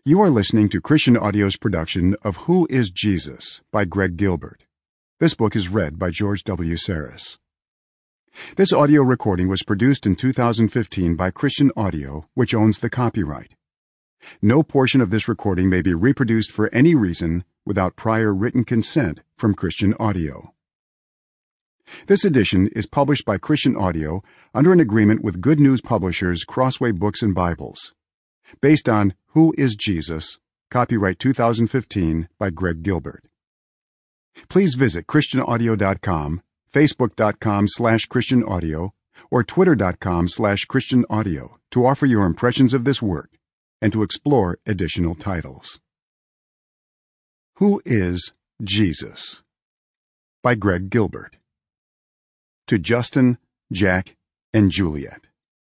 You are listening to Christian Audio's production of Who is Jesus by Greg Gilbert. This book is read by George W. Saris. This audio recording was produced in 2015 by Christian Audio, which owns the copyright. No portion of this recording may be reproduced for any reason without prior written consent from Christian Audio. This edition is published by Christian Audio under an agreement with Good News Publishers Crossway Books and Bibles, based on Who is Jesus, copyright 2015 by Greg Gilbert. Please visit christianaudio.com, facebook.com/christianaudio, or twitter.com/christianaudio to offer your impressions of this work and to explore additional titles. Who is Jesus? By Greg Gilbert. To Justin, Jack, and Juliet.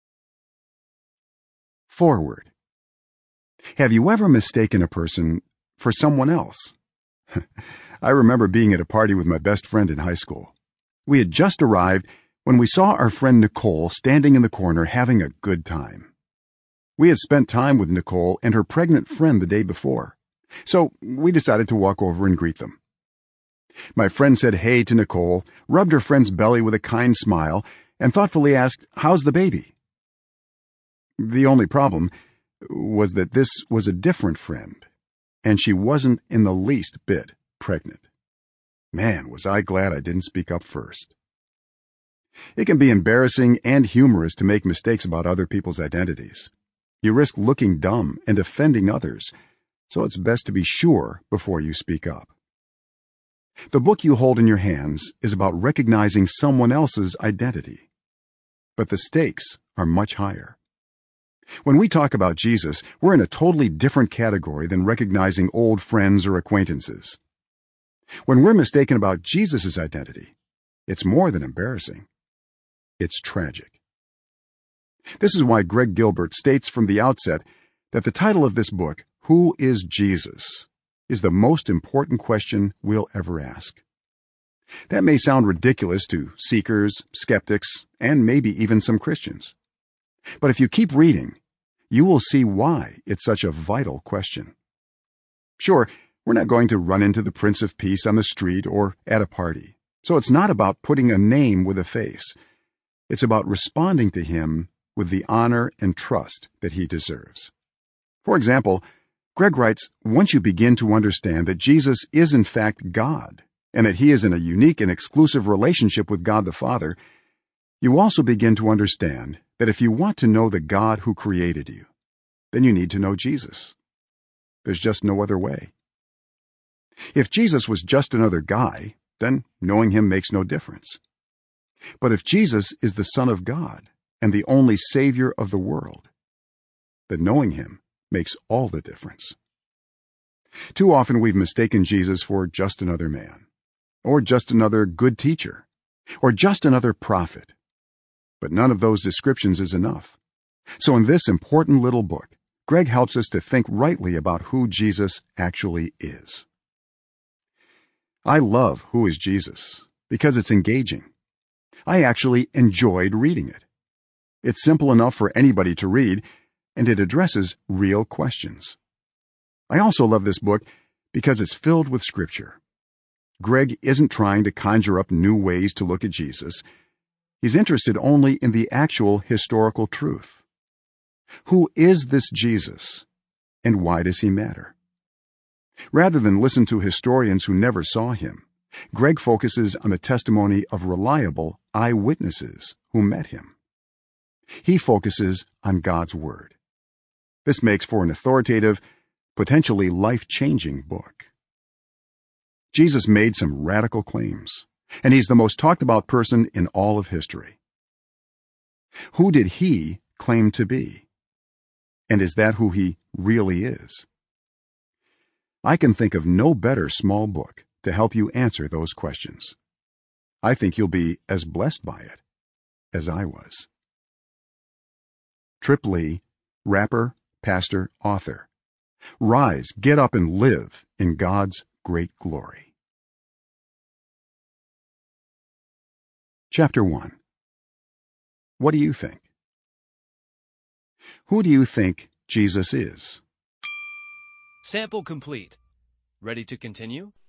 Forward. Have you ever mistaken a person for someone else? I remember being at a party with my best friend in high school. We had just arrived when we saw our friend Nicole standing in the corner having a good time. We had spent time with Nicole and her pregnant friend the day before, so we decided to walk over and greet them. My friend said hey to Nicole, rubbed her friend's belly with a kind smile, and thoughtfully asked, "How's the baby?" The only problem was that this was a different friend, and she wasn't in the least bit pregnant. Man, was I glad I didn't speak up first. It can be embarrassing and humorous to make mistakes about other people's identities. You risk looking dumb and offending others, so it's best to be sure before you speak up. The book you hold in your hands is about recognizing someone else's identity, but the stakes are much higher. When we talk about Jesus, we're in a totally different category than recognizing old friends or acquaintances. When we're mistaken about Jesus' identity, it's more than embarrassing. It's tragic. This is why Greg Gilbert states from the outset that the title of this book, Who is Jesus?, is the most important question we'll ever ask. That may sound ridiculous to seekers, skeptics, and maybe even some Christians. But if you keep reading, you will see why it's such a vital question. Sure, we're not going to run into the Prince of Peace on the street or at a party, so it's not about putting a name with a face. It's about responding to him with the honor and trust that he deserves. For example, Greg writes, once you begin to understand that Jesus is in fact God, and that he is in a unique and exclusive relationship with God the Father, you also begin to understand that if you want to know the God who created you, then you need to know Jesus. There's just no other way. If Jesus was just another guy, then knowing him makes no difference. But if Jesus is the Son of God and the only Savior of the world, then knowing him makes all the difference. Too often we've mistaken Jesus for just another man, or just another good teacher, or just another prophet. But none of those descriptions is enough. So in this important little book, Greg helps us to think rightly about who Jesus actually is. I love Who is Jesus because it's engaging. I actually enjoyed reading it. It's simple enough for anybody to read, and it addresses real questions. I also love this book because it's filled with scripture. Greg isn't trying to conjure up new ways to look at Jesus. He's interested only in the actual historical truth. Who is this Jesus, and why does he matter? Rather than listen to historians who never saw him, Greg focuses on the testimony of reliable eyewitnesses who met him. He focuses on God's Word. This makes for an authoritative, potentially life-changing book. Jesus made some radical claims, and he's the most talked about person in all of history. Who did he claim to be? And is that who he really is? I can think of no better small book to help you answer those questions. I think you'll be as blessed by it as I was. Trip Lee, rapper, pastor, author. Rise, get up, and live in God's great glory. Chapter 1. What do you think? Who do you think Jesus is? Sample complete. Ready to continue?